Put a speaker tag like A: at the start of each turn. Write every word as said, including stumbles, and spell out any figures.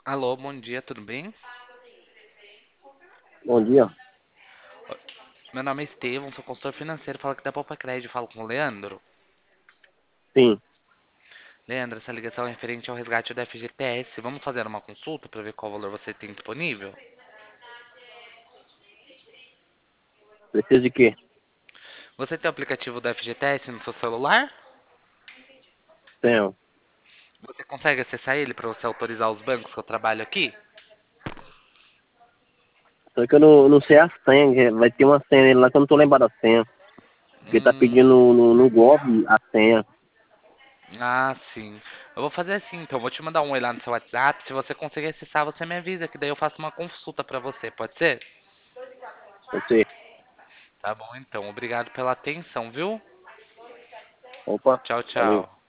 A: Alô, bom dia, tudo bem?
B: Bom dia.
A: Meu nome é Estevão, sou consultor financeiro, falo aqui da Poupa Crédito, falo com o Leandro.
B: Sim,
A: Leandro, essa ligação é referente ao resgate do F G T S. Vamos fazer uma consulta para ver qual valor você tem disponível?
B: precisa de quê?
A: Você tem o aplicativo do F G T S no seu celular?
B: Tenho.
A: Você consegue acessar ele para você autorizar os bancos que eu trabalho aqui?
B: Só que eu não, não sei a senha, que vai ter uma senha lá que eu não tô lembrado da senha. Porque tá pedindo
A: Hum,
B: no, no, no golpe a senha.
A: ah, sim. Eu vou fazer assim, então, eu vou te mandar um oi lá no seu WhatsApp. Se você conseguir acessar, você me avisa, que daí eu faço uma consulta para você, pode ser?
B: Você.
A: Tá bom, então. Obrigado pela atenção, viu?
B: Opa,
A: Tchau,
B: valeu.
A: tchau.